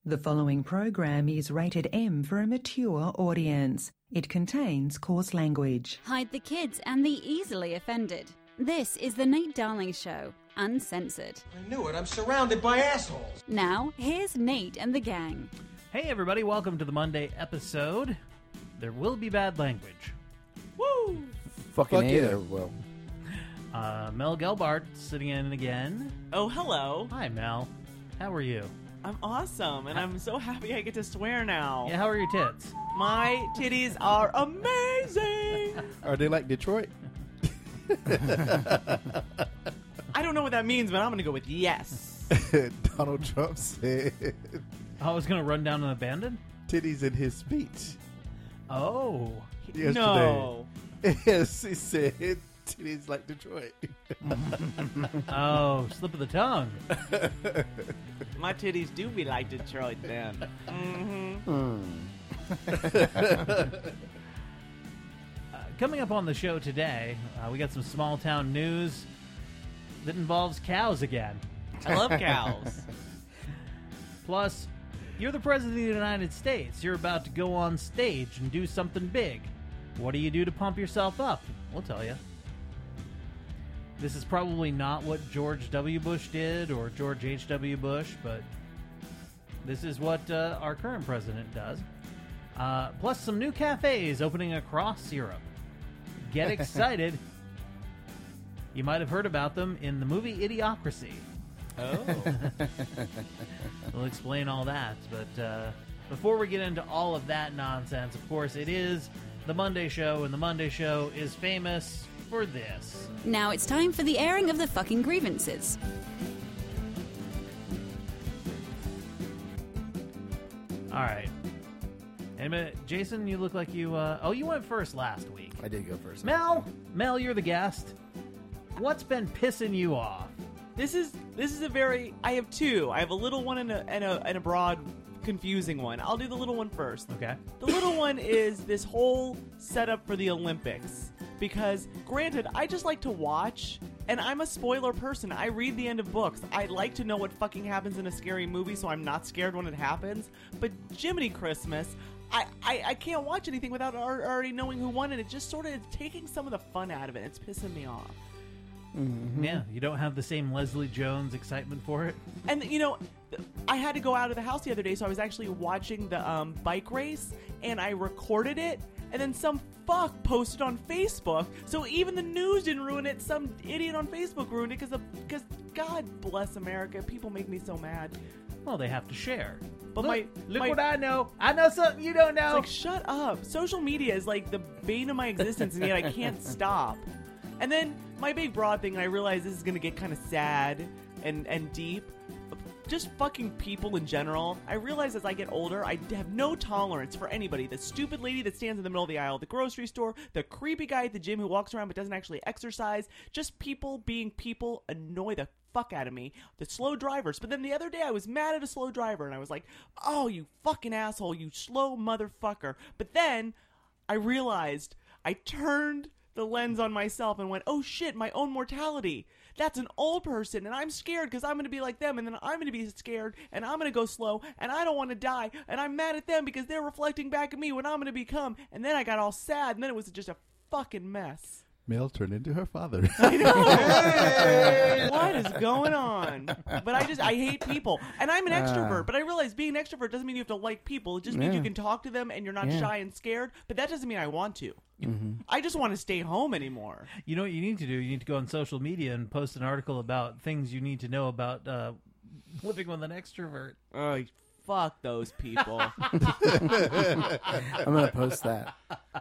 The following program is rated M for a mature audience. It contains coarse language. Hide the kids and the easily offended. This is The Nate Darling Show, uncensored. I knew it. I'm surrounded by assholes. Now, here's Nate and the gang. Hey everybody, welcome to the Monday episode. There will be bad language. Woo! Fuck yeah. there will. Mel Gelbart sitting in again. Oh, hello. Hi Mel, how are you? I'm awesome, and I'm so happy I get to swear now. Yeah, how are your tits? My titties are amazing. Are they like Detroit? I don't know what that means, but I'm going to go with yes. Donald Trump said I was going to run down and abandon? titties in his speech Oh. yesterday. No. Yes, he said titties like Detroit. Oh, slip of the tongue. My titties do be like Detroit then. Coming up on the show today, we got some small town news that involves cows again. I love cows. Plus, you're the President of the United States. You're about to go on stage and do something big. What do you do to pump yourself up? We'll tell you. This is probably not what George W. Bush did or George H.W. Bush, but this is what our current president does. Plus some new cafes opening across Europe. Get excited. You might have heard about them in the movie Idiocracy. Oh. We'll explain all that, but before we get into all of that nonsense, of course, it is the Monday Show, and the Monday Show is famous for this. Now it's time for the airing of the fucking grievances. All right. And Jason, you look like you... you went first last week. I did go first. Mel, you're the guest. What's been pissing you off? This is a very... I have two. I have a little one and a broad, confusing one. I'll do the little one first. Okay. The little one is this whole setup for the Olympics. Because, granted, I just like to watch, and I'm a spoiler person. I read the end of books. I like to know what fucking happens in a scary movie, so I'm not scared when it happens. But Jiminy Christmas, I can't watch anything without already knowing who won, and it just sort of is taking some of the fun out of it. It's pissing me off. Mm-hmm. Yeah, you don't have the same Leslie Jones excitement for it? And, you know, I had to go out of the house the other day, so I was actually watching the bike race, and I recorded it, and then some fuck posted on Facebook, so even the news didn't ruin it. Some idiot on Facebook ruined it because God bless America. People make me so mad. Well, they have to share. But Look what I know. I know something you don't know. It's like, shut up. Social media is like the bane of my existence, and yet I can't stop. And then my big broad thing, and I realize this is going to get kind of sad and deep. Just fucking people in general. I realize as I get older, I have no tolerance for anybody. The stupid lady that stands in the middle of the aisle at the grocery store, the creepy guy at the gym who walks around but doesn't actually exercise. Just people being people annoy the fuck out of me. The slow drivers. But then the other day I was mad at a slow driver, and I was like, oh, you fucking asshole, you slow motherfucker. But then I realized I turned the lens on myself and went, oh shit, my own mortality. That's an old person, and I'm scared because I'm going to be like them, and then I'm going to be scared, and I'm going to go slow, and I don't want to die, and I'm mad at them because they're reflecting back at me what I'm going to become. And then I got all sad, and then it was just a fucking mess. Mel turned into her father. I know. What is going on? But I hate people. And I'm an extrovert, but I realize being an extrovert doesn't mean you have to like people. It just means you can talk to them and you're not shy and scared, but that doesn't mean I want to. Mm-hmm. I just want to stay home anymore. You know what you need to do? You need to go on social media and post an article about things you need to know about living with an extrovert. Oh, fuck those people. I'm going to post that.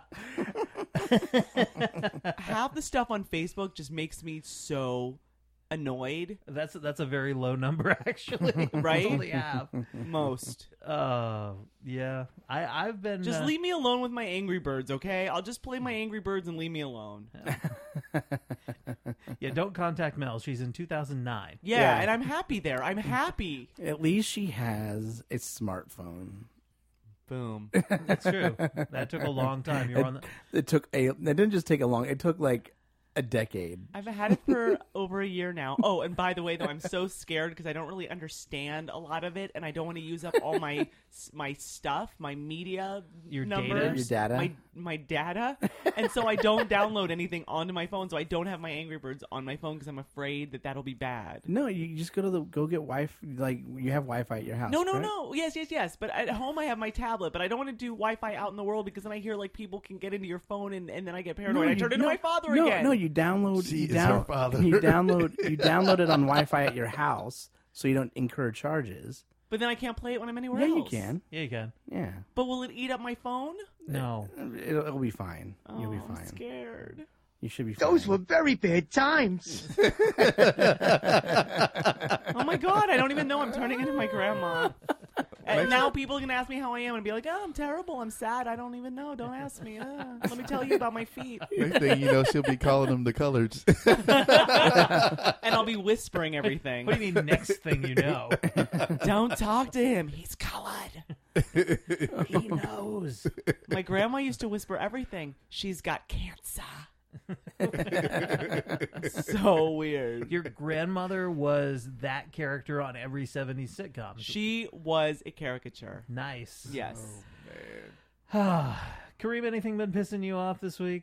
Half the stuff on Facebook just makes me so annoyed. That's a very low number, actually. Right? Only half. Most. Yeah. I've been... Just leave me alone with my Angry Birds, okay? I'll just play my Angry Birds and leave me alone. Yeah, don't contact Mel. She's in 2009. Yeah, and I'm happy there. I'm happy. At least she has a smartphone. Boom. That's true. That took a long time. You're on the... It didn't just take a long... It took like a decade. I've had it for over a year now. Oh, and by the way, though, I'm so scared because I don't really understand a lot of it, and I don't want to use up all my stuff, my media Your numbers, data? Your data? my data, and so I don't download anything onto my phone. So I don't have my Angry Birds on my phone because I'm afraid that that'll be bad. No, you just go get Wi-Fi. Like you have Wi-Fi at your house. No. Yes. But at home I have my tablet. But I don't want to do Wi-Fi out in the world because then I hear like people can get into your phone and then I get paranoid. I turn into my father again. No, you download. She you is her father. You download it on Wi-Fi at your house, so you don't incur charges. But then I can't play it when I'm anywhere Yeah, else. you can. Yeah, you can. Yeah, But will it eat up my phone? No. it'll be fine. You'll be I'm fine. scared. You should be fine. Those were very bad times. Oh my god, I don't even know I'm turning into my grandma. And now people are going to ask me how I am and be like, oh, I'm terrible, I'm sad, I don't even know, don't ask me. Let me tell you about my feet. Next thing you know, she'll be calling them the colors. And I'll be whispering everything. What do you mean next thing you know? Don't talk to him, he's colored. He knows. My grandma used to whisper everything. She's got cancer. So weird. Your grandmother was that character on every 70s sitcom. She was a caricature. Nice. Yes. Kareem, anything been pissing you off this week?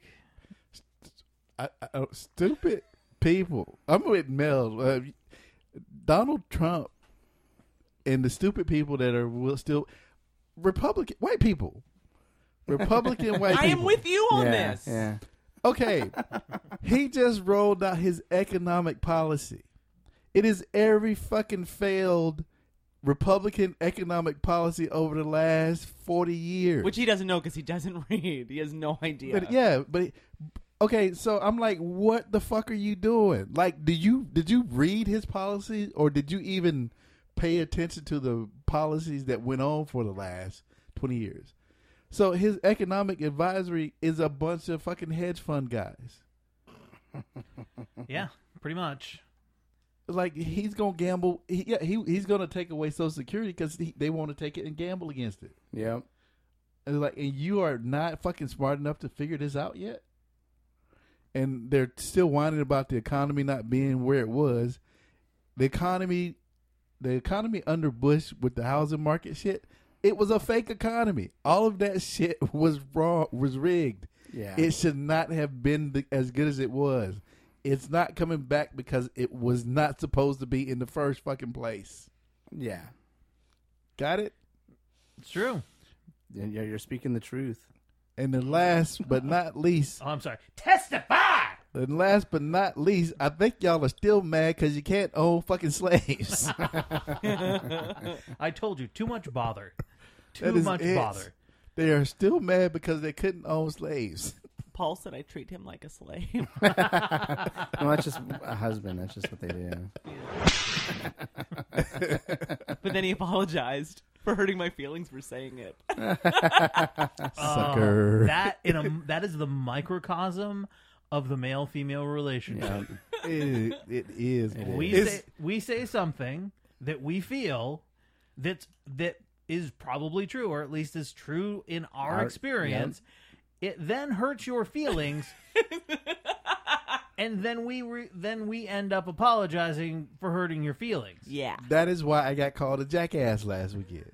Stupid people. I'm with Mel. Donald Trump and the stupid people that are still Republican white people. Republican white people. I am with you on this. Yeah. Okay, he just rolled out his economic policy. It is every fucking failed Republican economic policy over the last 40 years. Which he doesn't know because he doesn't read. He has no idea. Okay, so I'm like, what the fuck are you doing? Like, did you read his policy, or did you even pay attention to the policies that went on for the last 20 years? So his economic advisory is a bunch of fucking hedge fund guys. Yeah, pretty much. Like, he's gonna gamble. He's gonna take away Social Security because they want to take it and gamble against it. Yep. And like, and you are not fucking smart enough to figure this out yet. And they're still whining about the economy not being where it was. The economy under Bush with the housing market shit, it was a fake economy. All of that shit was wrong, was rigged. Yeah. It should not have been as good as it was. It's not coming back because it was not supposed to be in the first fucking place. Yeah. Got it? It's true. You're speaking the truth. And the last but not least, Oh, I'm sorry. Testify! and last but not least, I think y'all are still mad because you can't own fucking slaves. I told you, too much bother. That Too is much it. bother. They are still mad because they couldn't own slaves. Paul said I treat him like a slave. No, that's just a husband. That's just what they do. But then he apologized for hurting my feelings for saying it. Sucker. That is the microcosm of the male-female relationship. Yeah. It is. We say something that we feel that is probably true, or at least is true in our experience. It then hurts your feelings, and then we end up apologizing for hurting your feelings. Yeah. That is why I got called a jackass last weekend.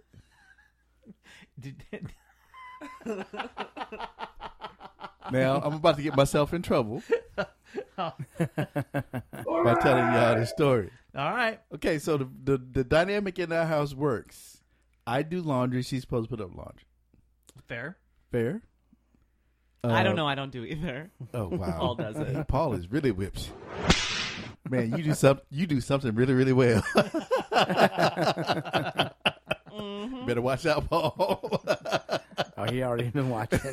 Now, I'm about to get myself in trouble by telling y'all the story. All right. Okay, so the dynamic in our house works. I do laundry. She's supposed to put up laundry. Fair. Fair? I don't know. I don't do either. Oh, wow. Paul does it. Paul is really whipped. Man, you do something really, really well. Mm-hmm. Better watch out, Paul. Oh, he already been watching.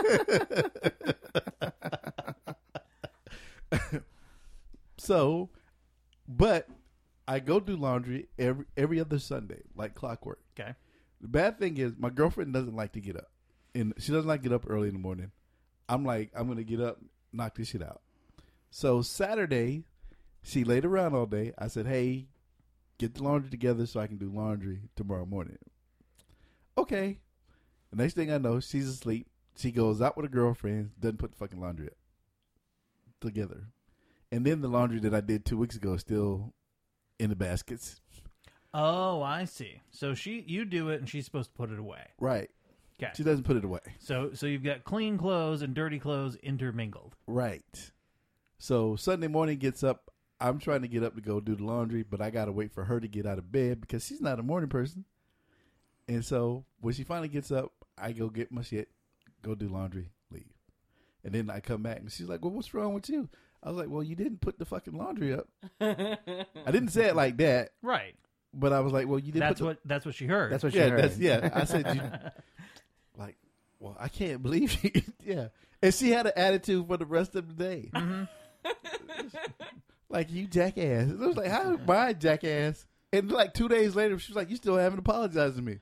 So, but I go do laundry every other Sunday, like clockwork. Okay. The bad thing is my girlfriend doesn't like to get up. And she doesn't like to get up early in the morning. I'm like, I'm going to get up, knock this shit out. So Saturday, she laid around all day. I said, hey, get the laundry together so I can do laundry tomorrow morning. Okay. The next thing I know, she's asleep. She goes out with her girlfriend, doesn't put the fucking laundry up. together. And then the laundry that I did 2 weeks ago is still in the baskets. Oh, I see. So you do it, and she's supposed to put it away. Right. Okay. She doesn't put it away. So you've got clean clothes and dirty clothes intermingled. Right. So Sunday morning gets up. I'm trying to get up to go do the laundry, but I got to wait for her to get out of bed because she's not a morning person. And so when she finally gets up, I go get my shit, go do laundry, leave. And then I come back, and she's like, well, what's wrong with you? I was like, well, you didn't put the fucking laundry up. I didn't say it like that. Right. But I was like, well, you didn't That's what she heard. That's what she heard. I said, like, well, I can't believe you. Yeah. And she had an attitude for the rest of the day. Mm-hmm. Like, you jackass. I was like, how am I jackass? And like 2 days later, she was like, you still haven't apologized to me.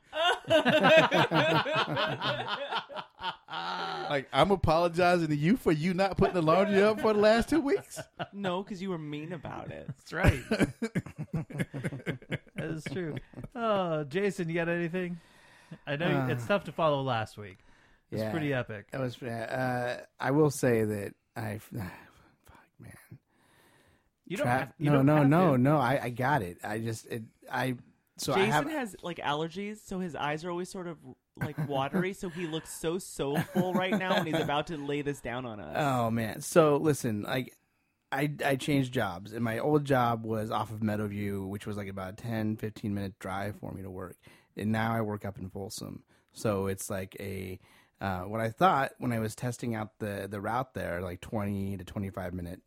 Like, I'm apologizing to you for you not putting the laundry up for the last 2 weeks. No, because you were mean about it. That's right. That is true. Oh, Jason, you got anything? I know it's tough to follow last week. It's pretty epic. It was. I will say that fuck, man. You don't have, No. I got it. So Jason has like allergies, so his eyes are always sort of like watery. So he looks so soulful right now when he's about to lay this down on us. Oh man. So listen, like I changed jobs, and my old job was off of Meadowview, which was like about a 10-15 minute drive for me to work, and now I work up in Folsom. So it's like what I thought when I was testing out the route there, like 20 to 25 minute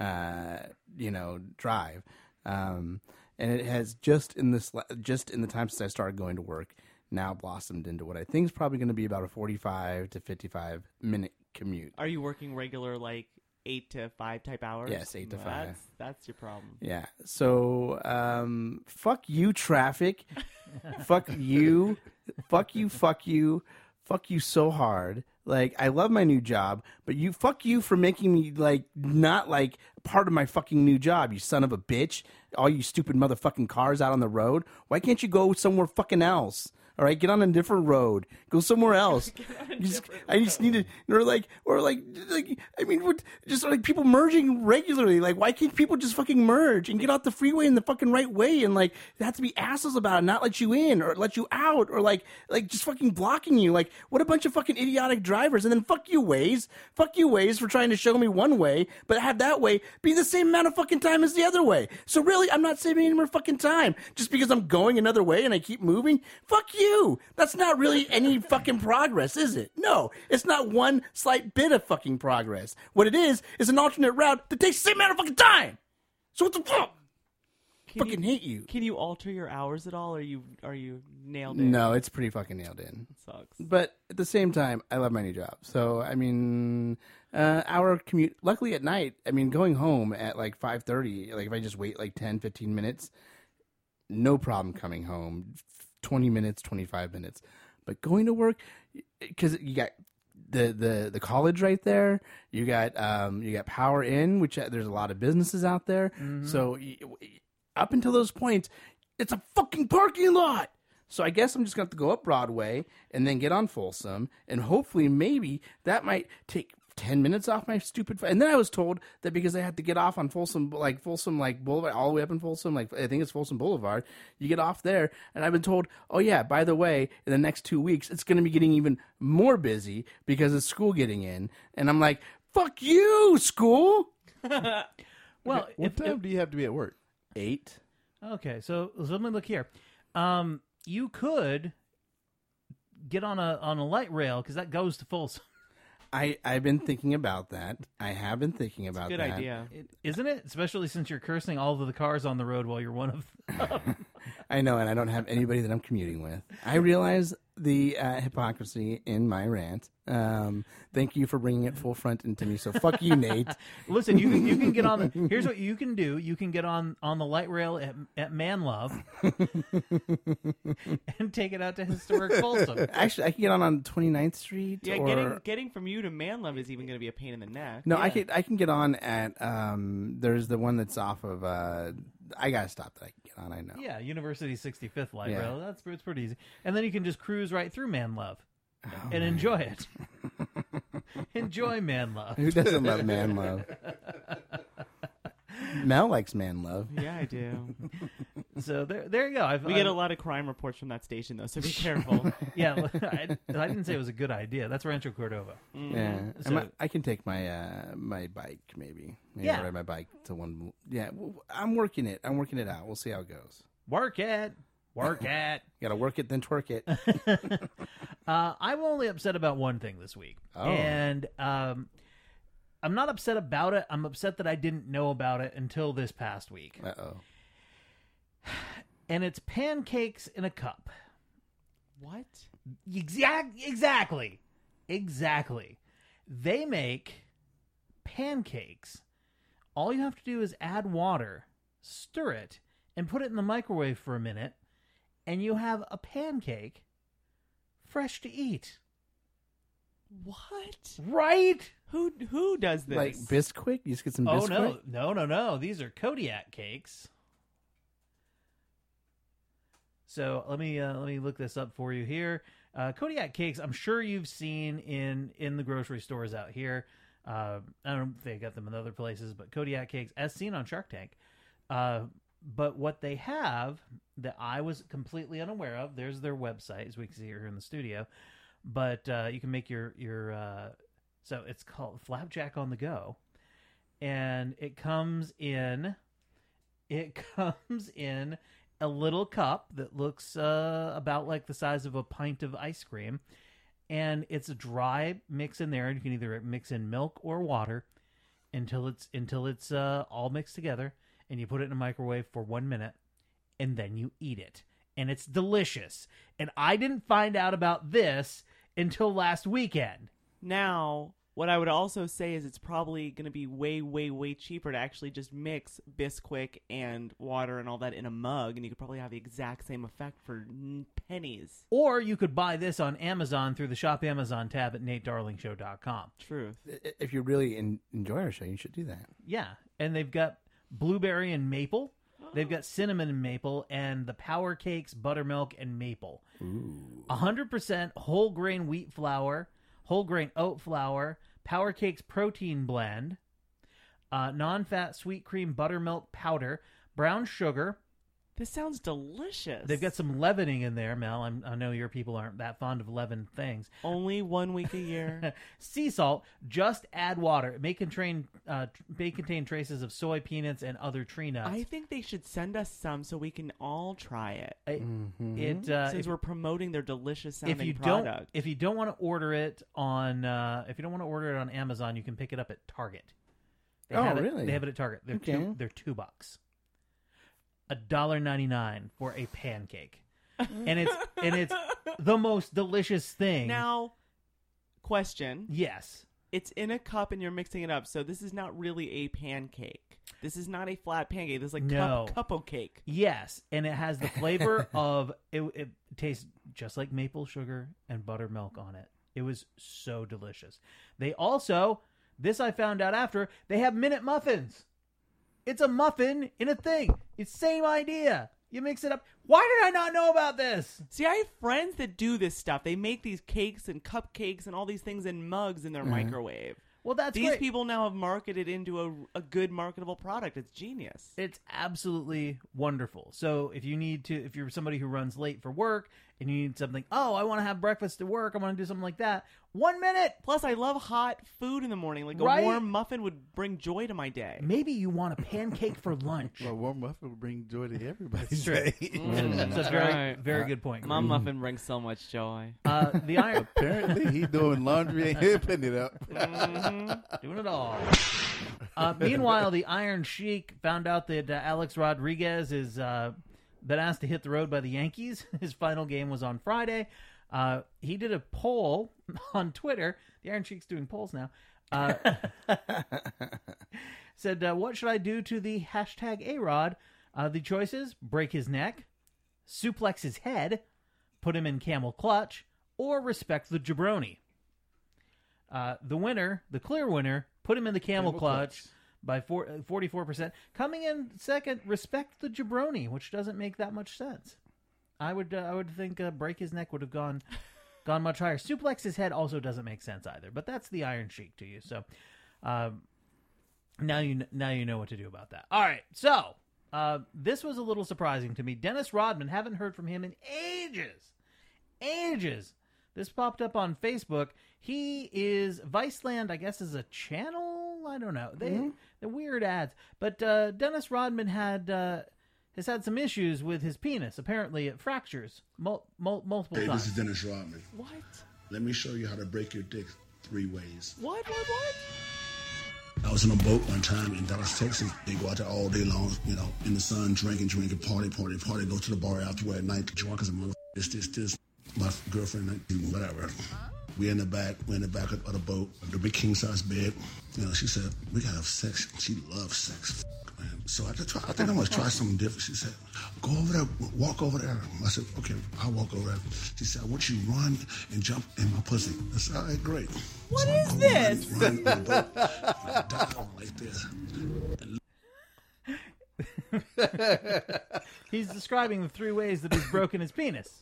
drive. And it has just in the time since I started going to work now blossomed into what I think is probably going to be about a 45 to 55 minute commute. Are you working regular like 8 to 5 type hours? Yes, 8 to 5. That's your problem. Yeah. So, fuck you, traffic. Fuck you. Fuck you. Fuck you. Fuck you so hard. Like, I love my new job, but fuck you for making me, like, not, like, part of my fucking new job, you son of a bitch. All you stupid motherfucking cars out on the road. Why can't you go somewhere fucking else? All right, get on a different road. Go somewhere else. I just need to, just like people merging regularly. Like, why can't people just fucking merge and get off the freeway in the fucking right way and like they have to be assholes about it, not let you in or let you out or like just fucking blocking you. Like, what a bunch of fucking idiotic drivers. And then fuck you, Waze. Fuck you, Waze, for trying to show me one way, but have that way be the same amount of fucking time as the other way. So really, I'm not saving any more fucking time just because I'm going another way and I keep moving. Fuck you. That's not really any fucking progress, is it? No, it's not one slight bit of fucking progress. What it is an alternate route that takes the same amount of fucking time. So what the fuck? Hate you. Can you alter your hours at all? Or are you nailed in? No, it's pretty fucking nailed in. It sucks. But at the same time, I love my new job. So I mean, our commute. Luckily at night, I mean, going home at like 5:30. Like if I just wait like 10-15 minutes, no problem coming home. 20 minutes, 25 minutes. But going to work, because you got the college right there. You got Power Inn, which there's a lot of businesses out there. Mm-hmm. So up until those points, it's a fucking parking lot. So I guess I'm just going to have to go up Broadway and then get on Folsom. And hopefully maybe that might take 10 minutes off my stupid and then I was told that because I had to get off on Folsom Boulevard, all the way up in Folsom, like I think it's Folsom Boulevard, you get off there, and I've been told, oh yeah, by the way, in the next 2 weeks it's going to be getting even more busy because of school getting in, and I'm like, fuck you, school. Well, what time do you have to be at work? 8. Okay, so let me look here. You could get on a light rail because that goes to Folsom. I've been thinking about that. I have been thinking about that. Good idea. Isn't it? Especially since you're cursing all of the cars on the road while you're one of them. I know, and I don't have anybody that I'm commuting with. I realize the hypocrisy in my rant. Thank you for bringing it full front into me. So fuck you, Nate. Listen, you can get on the. Here's what you can do. You can get on the light rail at Manlove and take it out to historic Folsom. Actually, I can get on 29th Street. Yeah, or... getting from you to Manlove is even going to be a pain in the neck. No, yeah. I can get on at there's the one that's off of I gotta stop that I can get on. I know. Yeah, University 65th light rail. It's pretty easy, and then you can just cruise right through Manlove and enjoy it. Enjoy Manlove. Who doesn't love Manlove? Mel likes man love. Yeah, I do. So there you go. We get a lot of crime reports from that station, though, so be careful. Yeah, I didn't say it was a good idea. That's Rancho Cordova. Yeah, So- I can take my my bike maybe. Yeah. Ride my bike to one. Yeah, I'm working it. I'm working it out. We'll see how it goes. Work it. Got to work it, then twerk it. I'm only upset about one thing this week. Oh. And I'm not upset about it. I'm upset that I didn't know about it until this past week. Uh-oh. And it's pancakes in a cup. What? Exactly. They make pancakes. All you have to do is add water, stir it, and put it in the microwave for a minute, and you have a pancake fresh to eat. What? Right? Who does this? Like Bisquick? You just get some Oh, Bisquick? no. These are Kodiak cakes. So let me look this up for you here. Kodiak cakes, I'm sure you've seen in the grocery stores out here. I don't know if they got them in other places, but Kodiak cakes, as seen on Shark Tank. But what they have that I was completely unaware of, there's their website, as we can see here in the studio. But you can make your so it's called Flapjack on the Go, and it comes in a little cup that looks about like the size of a pint of ice cream, and it's a dry mix in there. And you can either mix in milk or water until it's all mixed together, and you put it in a microwave for 1 minute, and then you eat it, and it's delicious. And I didn't find out about this until last weekend. Now, what I would also say is it's probably going to be way, way, way cheaper to actually just mix Bisquick and water and all that in a mug, and you could probably have the exact same effect for pennies. Or you could buy this on Amazon through the Shop Amazon tab at NateDarlingShow.com. Truth. If you really enjoy our show, you should do that. Yeah, and they've got blueberry and maple. They've got cinnamon and maple, and the Power Cakes buttermilk and maple. 100% whole grain wheat flour, whole grain oat flour, Power Cakes protein blend, non-fat sweet cream buttermilk powder, brown sugar. This sounds delicious. They've got some leavening in there, Mel. I know your people aren't that fond of leavened things. Only 1 week a year. Sea salt, just add water. It may contain traces of soy, peanuts, and other tree nuts. I think they should send us some so we can all try it. If We're promoting their delicious sounding you product. if you don't want to order it on Amazon, you can pick it up at Target. Really? They have it at Target. They're Okay. they're $2. $1.99 for a pancake, and it's the most delicious thing. Now, question. Yes, It's in a cup and you're mixing it up, so this is not really a pancake. This is not a flat pancake. This is like No. cup cake. yes, and it has the flavor of it tastes just like maple sugar and buttermilk on it. It was so delicious. They also, this I found out after, they have minute muffins. It's a muffin in a thing. It's same idea. You mix it up. Why did I not know about this? See, I have friends that do this stuff. They make these cakes and cupcakes and all these things in mugs in their microwave. Well, that's These great. people now have marketed into a good marketable product. It's genius. It's absolutely wonderful. So if you're somebody who runs late for work and you need something, I want to have breakfast at work, I want to do something like that. 1 minute. Plus, I love hot food in the morning. Like Right? a warm muffin would bring joy to my day. Maybe you want a pancake for lunch. Well, warm muffin will bring joy to everybody's true. day. That's a very, very good point. My muffin brings so much joy. The iron Apparently, he's doing laundry and he's putting it up. doing it all. Meanwhile, the Iron Sheik found out that Alex Rodriguez is been asked to hit the road by the Yankees. His final game was on Friday. He did a poll on Twitter. The Iron Sheik's doing polls now. Said, what should I do to the hashtag A-Rod? The choices: break his neck, suplex his head, put him in camel clutch, or respect the jabroni. The winner, the clear winner, put him in the camel clutch by 44%. Coming in second, respect the jabroni, which doesn't make that much sense. I would think break his neck would have gone much higher. Suplex his head also doesn't make sense either. But that's the Iron Sheik to you. So Now you know what to do about that. All right, so this was a little surprising to me. Dennis Rodman, haven't heard from him in ages. This popped up on Facebook. He is Viceland, I guess, is a channel. I don't know. They're weird ads. But Dennis Rodman has had some issues with his penis. Apparently, it fractures multiple times. This is Dennis Rodman. What? Let me show you how to break your dick 3 ways. What? I was on a boat one time in Dallas, Texas. They go out there all day long, in the sun, drinking, party, go to the bar afterward at night, drunk as a motherfucker. This. My girlfriend, whatever. We're in the back of the boat, the big king-size bed. She said, we gotta have sex. She loves sex, man. So I think I'm gonna try something different. She said, go over there, walk over there. I said, okay, I'll walk over there. She said, I want you to run and jump in my pussy. I said, all right, great. What is this? Run on the boat, and I dive like this. He's describing the 3 ways that he's broken his penis.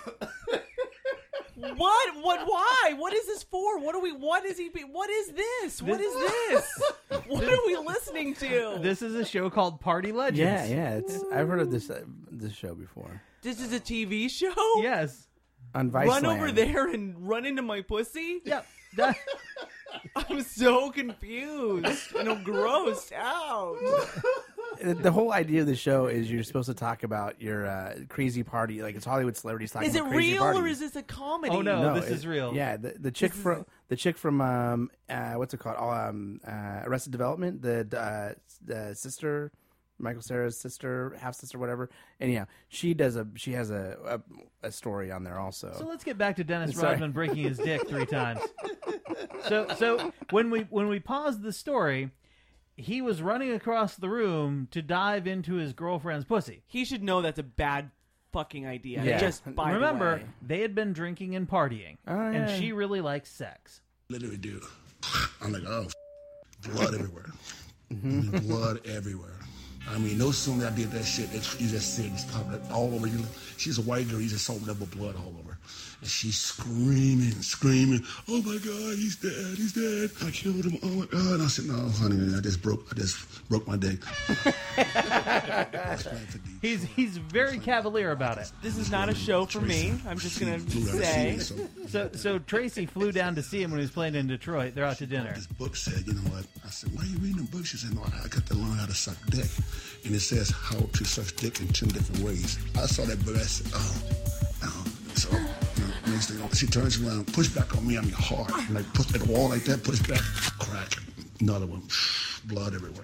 What? Why? What is this for? What is this? What is this? What are we listening to? This is a show called Party Legends. Yeah. I've heard of this show before. This is a TV show? Yes. On Viceland. Run over there and run into my pussy? Yep. I'm so confused and I'm grossed out. The whole idea of the show is you're supposed to talk about your crazy party, like it's Hollywood celebrities talking about crazy parties. Is it real or is this a comedy? Oh no, this is real. Yeah, the chick from what's it called? Arrested Development, the sister, Michael Cera's sister, half sister, whatever. Anyhow, she has a story on there also. So let's get back to Dennis Rodman breaking his dick 3 times. So when we paused the story, he was running across the room to dive into his girlfriend's pussy. He should know that's a bad fucking idea. Yeah. Just by Remember, the way. they had been drinking and partying, and she really likes sex. Literally, dude. I'm like, oh, blood everywhere. Blood everywhere. I mean, no sooner I did that shit, you just see it just popping all over you. She's a white girl, you just saw double blood all over. And she's screaming, oh my God, he's dead. I killed him, oh my God. And I said, no, honey, I just broke my dick. He's very cavalier about it. This is not a show for me. I'm just going to say. So Tracy flew down to see him when he was playing in Detroit. They're out to dinner. This book said, you know what? I said, why are you reading the book? She said, no, I got to learn how to suck dick. And it says how to suck dick in 10 different ways. I saw that book, I said, oh. So, next thing, she turns around, push back on me, I mean hard. Like, push at the wall like that, push back, crack. Another one, blood everywhere.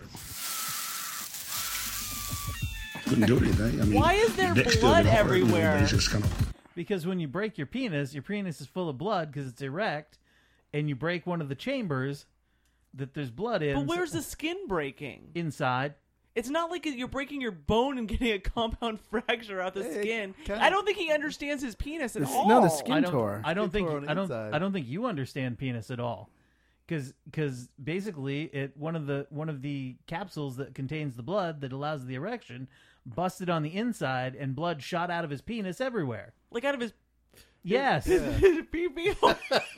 Couldn't do anything. I mean, why is there blood everywhere? Just kind of... Because when you break your penis is full of blood because it's erect, and you break one of the chambers that there's blood in. But where's the skin breaking? Inside. It's not like you're breaking your bone and getting a compound fracture out the skin. I don't think he understands his penis at all. No, the skin tore. I don't think you understand penis at all. Because basically, one of the capsules that contains the blood that allows the erection busted on the inside, and blood shot out of his penis everywhere. Like out of his... Yes. His pee-pee hole.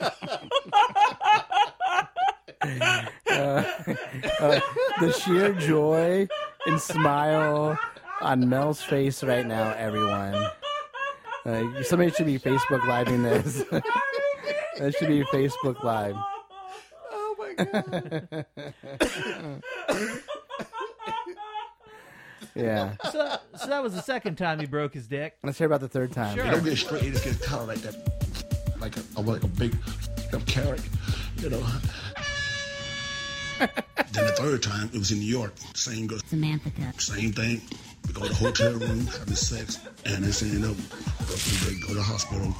The sheer joy and smile on Mel's face right now, everyone. Somebody should be Facebook Living this. That should be Facebook Live. Oh my God. Yeah. So that was the second time he broke his dick. Let's hear about the third time. Sure. You don't get straight, you just get kind of like that, like a big carrot, you know. Then the third time, it was in New York. Same girl. Samantha. Same thing. We go to the hotel room, having sex, and they say, you know, go to the hospital.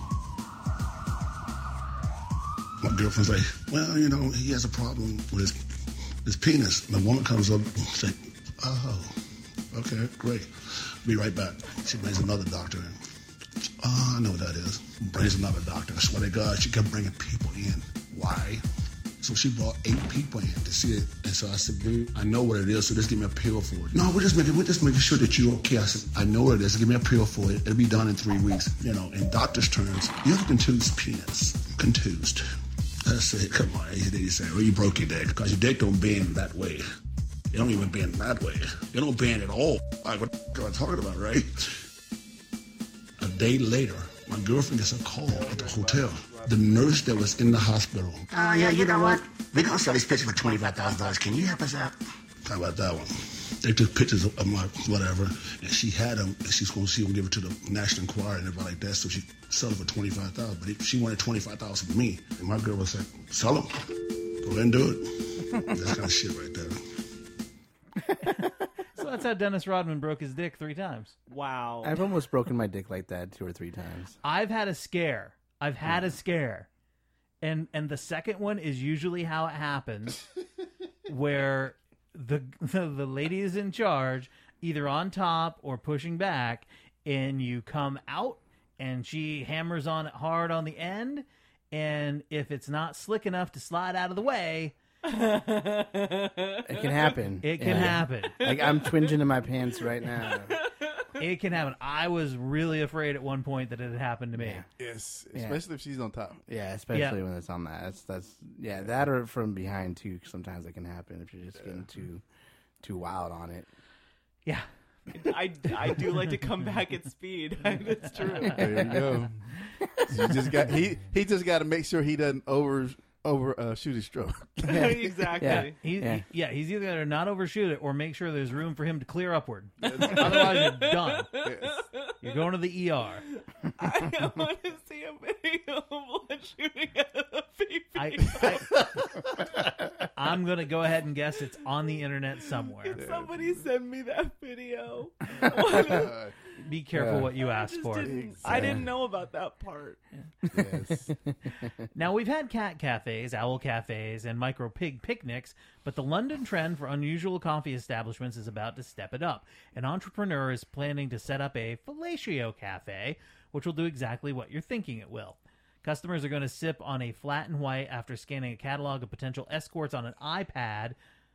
My girlfriend's like, well, you know, he has a problem with his penis. And the woman comes up and says, oh, okay, great. Be right back. She brings another doctor in. Oh, I know what that is. Brings another doctor. I swear to God, she kept bringing people in. Why? So she brought 8 people in to see it. And so I said, dude, I know what it is, so just give me a pill for it. No, we're just making sure that you're okay. I said, I know what it is. Give me a pill for it. It'll be done in 3 weeks. You know, in doctor's terms, you have a contused penis. Contused. I said, come on. He said, well, you broke your dick because your dick don't bend that way. They don't even bend that way. They don't bend at all. Like what I'm talking about, right? A day later, my girlfriend gets a call at the hotel. The nurse that was in the hospital. Oh, yeah, you know what? We're going to sell these pictures for $25,000. Can you help us out? How about that one? They took pictures of my whatever, and she had them, and she's going to see them, give it to the National Enquirer and everybody like that, so she sold it for $25,000. But she wanted $25,000 from me. And my girl was like, sell them. Go ahead and do it. That's kind of shit right there. So that's how Dennis Rodman broke his dick 3 times. Wow. I've almost broken my dick like that 2 or 3 times. I've had a scare. And the second one is usually how it happens, where the lady is in charge, either on top or pushing back, and you come out and she hammers on it hard on the end, and if it's not slick enough to slide out of the way, It can happen. it can happen. Like I'm twinging in my pants right now. It can happen. I was really afraid at one point that it had happened to me. Yes, especially if she's on top. Yeah, especially when it's on that. That's that or from behind too. Sometimes it can happen if you're just getting too wild on it. Yeah. I do like to come back at speed. That's true. There you go. You just got he just got to make sure he doesn't shoot his stroke. Exactly. Yeah. He's either got to not overshoot it or make sure there's room for him to clear upward. Otherwise, you're done. Yes. You're going to the ER. I want to see a video of blood shooting out of the baby. I'm going to go ahead and guess it's on the internet somewhere. Somebody send me that video. Be careful what you ask for. I didn't know about that part. Yes. Now, we've had cat cafes, owl cafes, and micro pig picnics, but the London trend for unusual coffee establishments is about to step it up. An entrepreneur is planning to set up a fellatio cafe, which will do exactly what you're thinking it will. Customers are going to sip on a flat and white after scanning a catalog of potential escorts on an iPad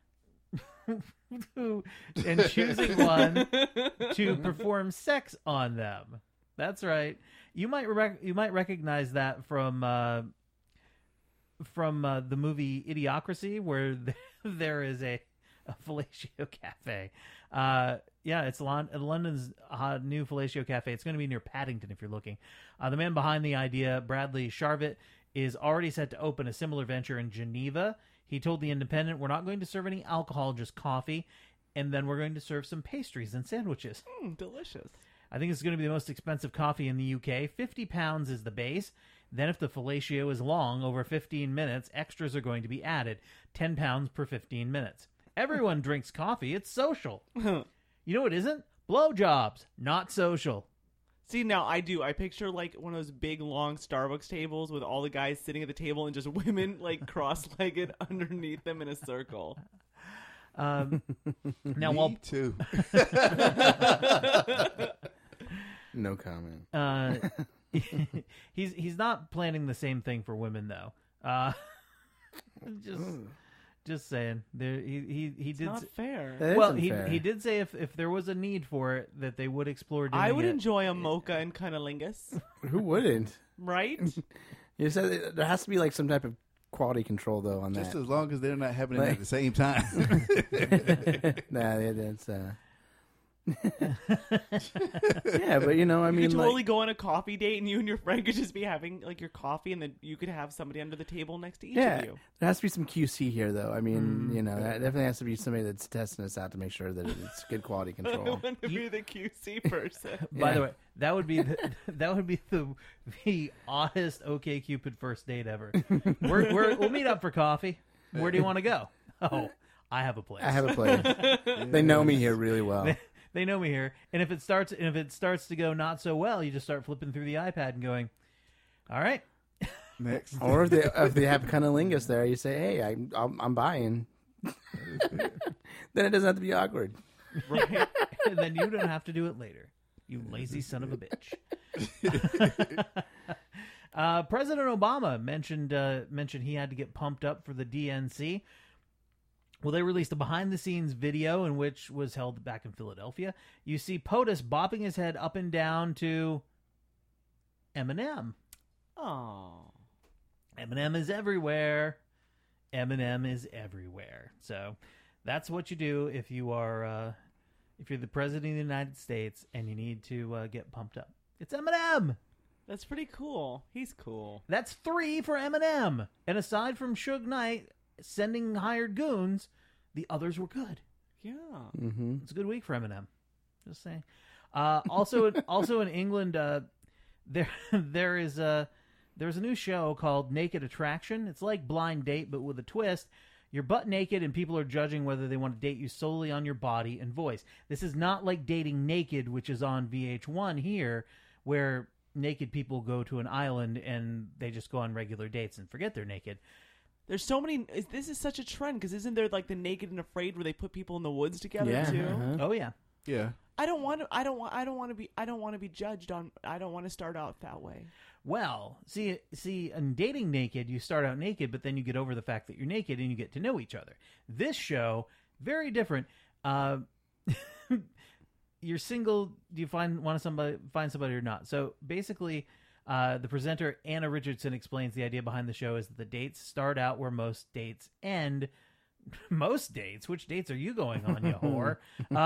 and choosing one to perform sex on them. That's right. You might recognize that from the movie Idiocracy, where there is a fellatio cafe. It's London's new fellatio cafe. It's going to be near Paddington if you're looking. The man behind the idea, Bradley Sharvett, is already set to open a similar venture in Geneva. He told The Independent, "We're not going to serve any alcohol, just coffee, and then we're going to serve some pastries and sandwiches." Delicious. I think it's going to be the most expensive coffee in the UK. £50 is the base. Then if the fellatio is long, over 15 minutes, extras are going to be added. £10 per 15 minutes. Everyone drinks coffee. It's social. You know what isn't? Blowjobs. Not social. See, now I do. I picture like one of those big, long Starbucks tables with all the guys sitting at the table and just women like cross-legged underneath them in a circle. Now, Me too. No comment. He's not planning the same thing for women though. Just saying. He did. Not fair. That is Well, unfair. he did say if there was a need for it, that they would explore doing I would it. enjoy a mocha and cunnilingus, Who wouldn't? right? You said there has to be like some type of quality control though on Just that. as long as they're not happening at the same time. Nah, that's yeah, but you know, I You mean, could totally like, go on a coffee date and you and your friend could just be having like your coffee and then you could have somebody under the table next to each yeah, of you. there has to be some QC here though. I mean, you know, that definitely has to be somebody that's testing us out to make sure that it's good quality I control. want to be the QC person. By the way, that would be the oddest OkCupid first date ever. We'll meet up for coffee. Where do you want to go? Oh, I have a place. I have a place. They know me here really well. They know me here, and if it starts to go not so well, you just start flipping through the iPad and going, "All right." Next. Or if they have cunnilingus there, you say, "Hey, I'm buying." Then it doesn't have to be awkward. Right. And then you don't have to do it later. You lazy son of a bitch. President Obama mentioned he had to get pumped up for the DNC. Well, they released a behind-the-scenes video in which was held back in Philadelphia. You see POTUS bopping his head up and down to Eminem. Oh. Eminem is everywhere. Eminem is everywhere. So That's what you do if you are if you're the president of the United States and you need to get pumped up. It's Eminem. That's pretty cool. He's cool. That's 3 for Eminem. And aside from Suge Knight sending hired goons, the others were good. Yeah. Mm-hmm. It's a good week for Eminem. Just saying. Also in England, there's a new show called Naked Attraction. It's like Blind Date, but with a twist. You're butt naked, and people are judging whether they want to date you solely on your body and voice. This is not like Dating Naked, which is on VH1 here, where naked people go to an island and they just go on regular dates and forget they're naked. There's so many. This is such a trend because isn't there like the Naked and Afraid where they put people in the woods together too? Uh-huh. Oh yeah. Yeah. I don't want to be judged on. I don't want to start out that way. Well, see, in Dating Naked, you start out naked, but then you get over the fact that you're naked and you get to know each other. This show, very different. You're single. Do you find somebody or not? So basically, the presenter Anna Richardson explains the idea behind the show is that the dates start out where most dates end. Most dates? Which dates are you going on, you whore?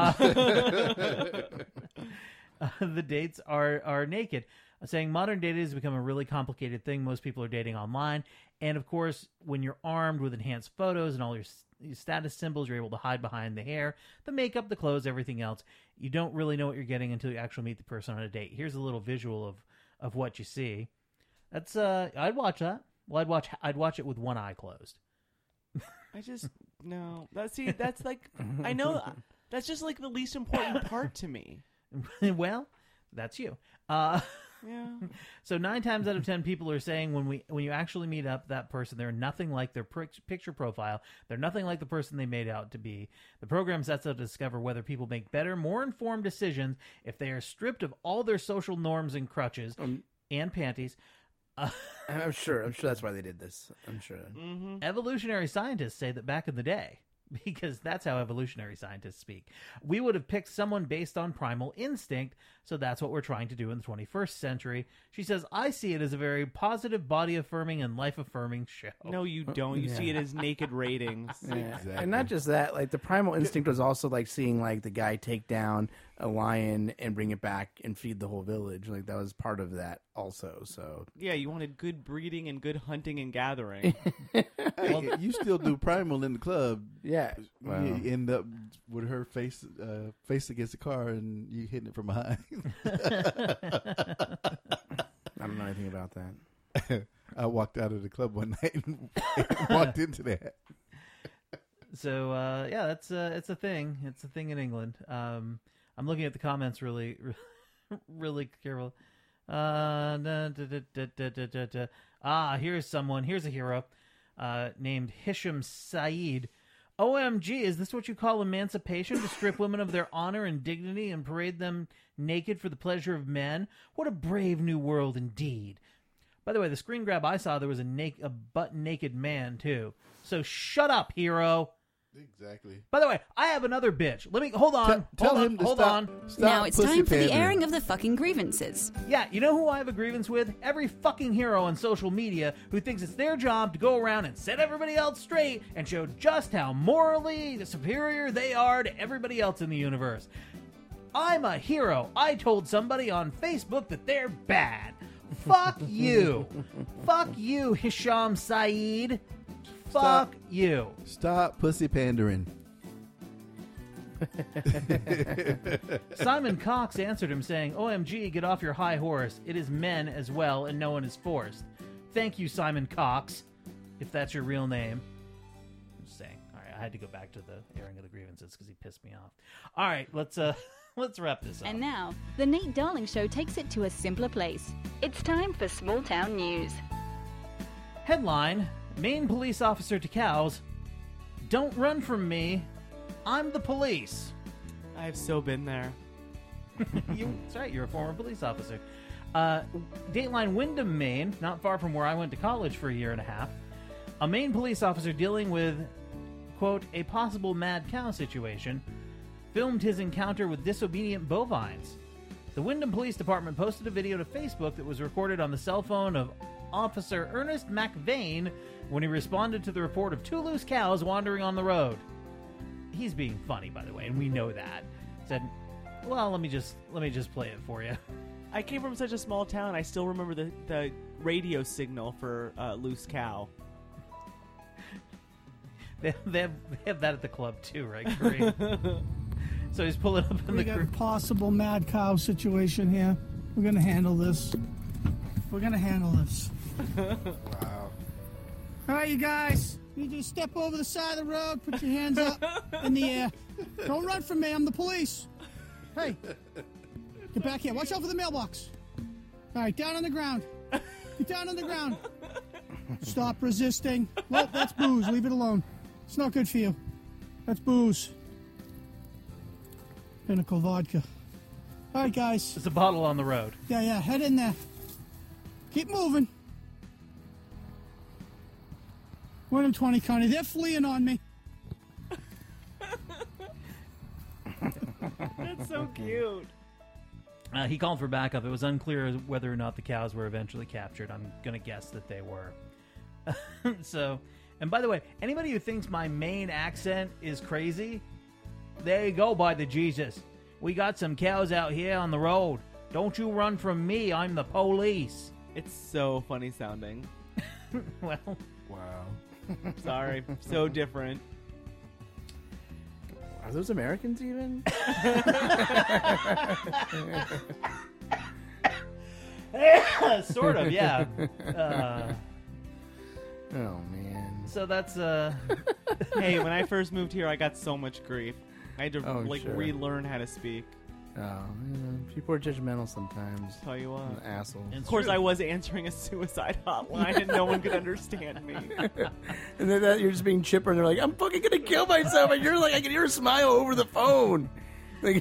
The dates are naked. Saying modern dating has become a really complicated thing. Most people are dating online. And, of course, when you're armed with enhanced photos and all your status symbols, you're able to hide behind the hair, the makeup, the clothes, everything else. You don't really know what you're getting until you actually meet the person on a date. Here's a little visual of what you see. That's I'd watch that. Well, I'd watch it with one eye closed. I just no. That's like I know that's just like the least important part to me. Well, that's you. Yeah. So 9 times out of 10 people are saying when you actually meet up that person, they're nothing like their picture profile. They're nothing like the person they made out to be. The program sets out to discover whether people make better, more informed decisions if they are stripped of all their social norms and crutches and panties. I'm sure that's why they did this. I'm sure. Mm-hmm. Evolutionary scientists say that back in the day, because that's how evolutionary scientists speak, we would have picked someone based on primal instinct, so that's what we're trying to do in the 21st century. She says, I see it as a very positive, body-affirming, and life-affirming show. No, you don't. You see it as naked ratings. Yeah. Exactly. And not just that, like the primal instinct was also like seeing like the guy take down a lion and bring it back and feed the whole village. Like that was part of that also. So Yeah, you wanted good breeding and good hunting and gathering. Hey, you still do primal in the club. yeah, You end up with her face against the car and you hitting it from behind. I don't know anything about that. I walked out of the club one night and walked into that. So, yeah, it's a thing. It's a thing in England. I'm looking at the comments really careful. Here's someone. Here's a hero named Hisham Saeed. OMG, is this what you call emancipation? To strip women of their honor and dignity and parade them naked for the pleasure of men? What a brave new world indeed. By the way, the screen grab I saw, there was a butt-naked man, too. So shut up, hero. Exactly. By the way, I have another bitch. Let me... Hold on. Tell hold him on. to Hold stop. on. Stop Now it's pussy time for the pandering. airing of the fucking grievances. Yeah, you know who I have a grievance with? Every fucking hero on social media who thinks it's their job to go around and set everybody else straight and show just how morally superior they are to everybody else in the universe. I'm a hero. I told somebody on Facebook that they're bad. Fuck you. Fuck you, Hisham Saeed. Fuck you. Stop pussy pandering. Simon Cox answered him saying, OMG, get off your high horse. It is men as well, and no one is forced. Thank you, Simon Cox, if that's your real name. I'm just saying. All right, I had to go back to the airing of the grievances because he pissed me off. All right, let's wrap this up. And now, the Nate Darling Show takes it to a simpler place. It's time for small town news. Headline, Maine police officer to cows, don't run from me. I'm the police. I've so been there. That's right, you're a former police officer. Dateline Windham, Maine, not far from where I went to college for a year and a half. A Maine police officer dealing with, quote, a possible mad cow situation, filmed his encounter with disobedient bovines. The Windham Police Department posted a video to Facebook that was recorded on the cell phone of Officer Ernest McVeigh when he responded to the report of 2 loose cows wandering on the road. he's being funny, by the way, and we know that. Said, well, let me just play it for you. I came from such a small town. I still remember the radio signal for Loose Cow. They have that at the club too, right? Great. So he's pulling up in We the got a group. possible mad cow situation here. We're gonna handle this. Wow. All right, you guys. You just step over the side of the road, put your hands up in the air. Don't run from me. I'm the police. Hey, get back here. Watch out for the mailbox. All right, down on the ground. Get down on the ground. Stop resisting. Well, that's booze. Leave it alone. It's not good for you. That's booze. Pinnacle vodka. All right, guys. There's a bottle on the road. Yeah, head in there. Keep moving. 1 in 20, Connie. They're fleeing on me. That's so cute. He called for backup. It was unclear whether or not the cows were eventually captured. I'm going to guess that they were. So, and by the way, anybody who thinks my Maine accent is crazy, there you go, by the Jesus. We got some cows out here on the road. Don't you run from me. I'm the police. It's so funny sounding. Well, Wow. Sorry. So different. Are those Americans even? sort of, yeah. Oh, man. So that's Hey, when I first moved here, I got so much grief. I had to Oh, sure. relearn how to speak. Oh, people are judgmental sometimes. Tell you what. Assholes. Of course, I was answering a suicide hotline, and no one could understand me. And then you're just being chipper, and they're like, I'm fucking gonna kill myself. And you're like, I can hear a smile over the phone. Like,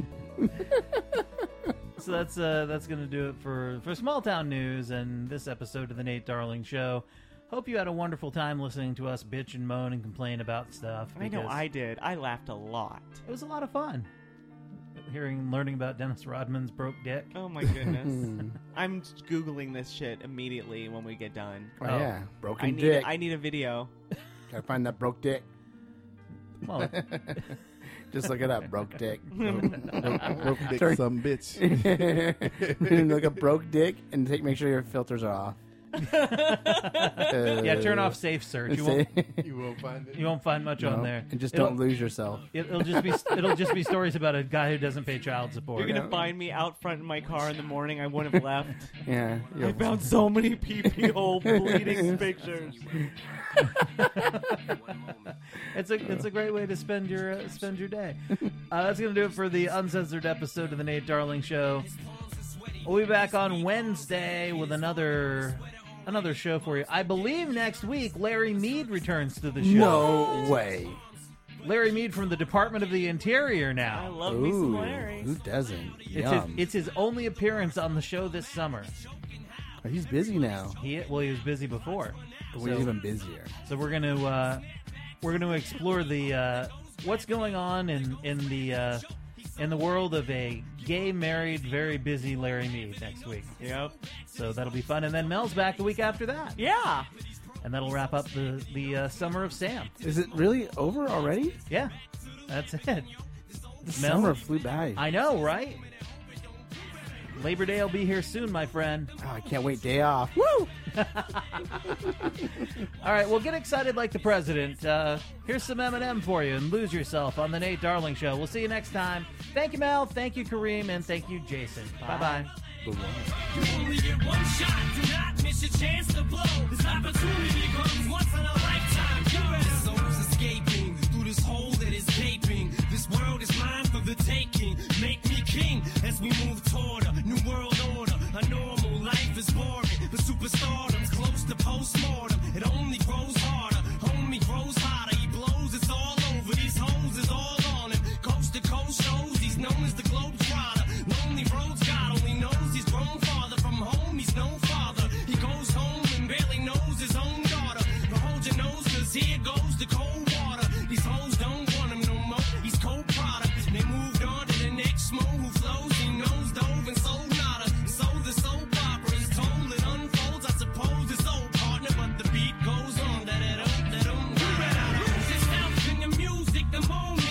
So that's going to do it for small town news and this episode of the Nate Darling Show. Hope you had a wonderful time listening to us bitch and moan and complain about stuff. I know because I did. I laughed a lot. It was a lot of fun. Learning about Dennis Rodman's broke dick. Oh my goodness. I'm Googling this shit immediately when we get done. oh, yeah. Broken I dick. need a video. Gotta find that broke dick. Well, Just look it up. Broke dick. Broke dick, Turn- some bitch. Look up broke dick and make sure your filters are off. yeah, turn off safe search. You won't You won't find it. you won't find much on there. And just It'll- don't lose yourself. It'll just be stories about a guy who doesn't pay child support. You're gonna find me out front in my car in the morning. I wouldn't have left. Yeah. I found so many pee-pee hole bleeding pictures. It's a great way to spend your day. That's gonna do it for the uncensored episode of the Nate Darling Show. We'll be back on Wednesday with another show for you. I believe next week Larry Mead returns to the show. No way. Larry Mead from the Department of the Interior I now. love me some Ooh, Larry. who doesn't? It's Yum. his only appearance on the show this summer. Oh, he's busy now. He was busy before. We're So- even busier. So we're gonna explore the what's going on in the world of a gay, married, very busy Larry Mead next week. Yep. So that'll be fun. And then Mel's back the week after that. Yeah. And that'll wrap up the summer of Sam. Is it really over already? Yeah, that's it. The Mel? summer flew by. I know, right? Labor Day will be here soon, my friend. Oh, I can't wait. Day off. Woo! All right, well, get excited like the president. Here's some Eminem for you, and lose yourself on the Nate Darling Show. We'll see you next time. Thank you, Mel. Thank you, Kareem. And thank you, Jason. Bye-bye. You only get one shot, do not miss your chance to blow. This opportunity comes once in a lifetime. This soul's escaping through this hole that is gaping. This world is mine for the taking. Make me king as we move toward a new world order. A normal life is boring, but superstardom's close to postmortem. It only grows harder, homie grows hotter. He blows, it's all over. These hoes is all on him. Coast to coast shows, he's known as the Globetrotter. Lonely roads, God only knows he's grown farther from home. He's no father. He goes home and barely knows his own daughter. But hold your nose, cause here goes the cold water. These hoes don't want him no more. He's cold product. They moved on to the next mo who flows. He knows dove and sold nada. So the soap opera is told. It unfolds. I suppose it's old partner, but the beat goes on. That-da-dum, that-dum. This health in the music, the moment.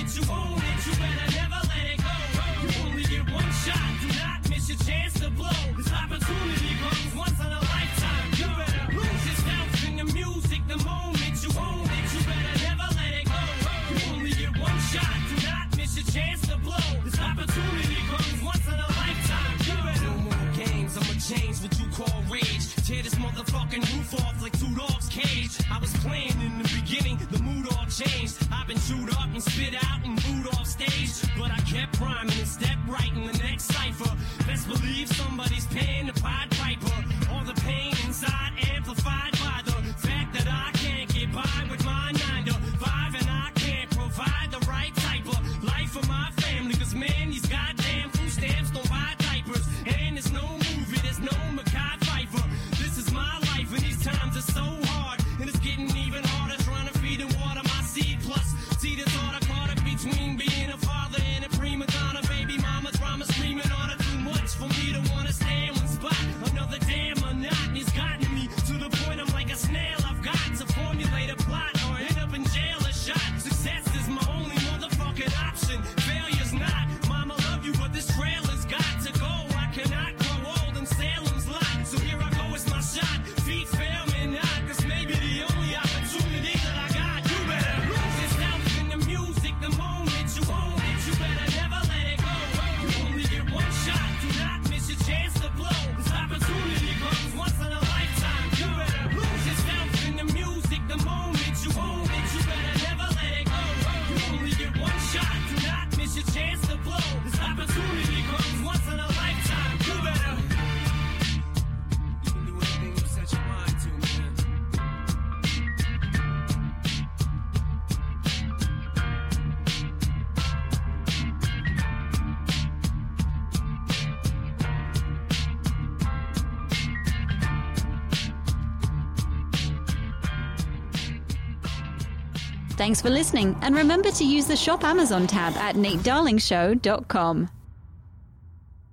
Tear this motherfucking roof off like two dogs' cage. I was playing in the beginning, the mood all changed. I've been chewed up and spit out and booed off stage, but I kept rhyming and stepped right in the next cipher. Best believe somebody's paying the Pied Piper. All the pain inside amplified by the fact that I can't get by with my 9 to 5, and I can't provide the right type of life for my family. Cause man, these goddamn food stamps don't buy diapers, and there's no movie, there's no Mackay Pfeiffer. This is my life, and these times are so hard, and it's getting even harder trying to feed and water my seed. Plus, see the thought I caught up between being a father and a prima donna. Baby mama drama screaming on her, too much for me to wanna stay in one spot. Another damn monotony's gotten me to the point I'm like a snail. I've got to formulate a plot or end up in jail or shot. Success is my only motherfucking option. Failure's not. Mama love you, but this trail has got to go. I cannot grow old in Salem's lot. So here I go, it's my shot. Feet fail me not, this may be the only opportunity that I got. You better lose yourself in the music the moment you own it. You better never let it go. You only get one shot. Do not miss your chance to blow. This opportunity comes once in a lifetime. You better lose yourself in the music the moment you own it. You better never let it go. You only get one shot. Do not miss your chance to blow. This opportunity comes once in a lifetime. You better. You can do anything you set your mind to, man. Thanks for listening, and remember to use the Shop Amazon tab at NateDarlingShow.com.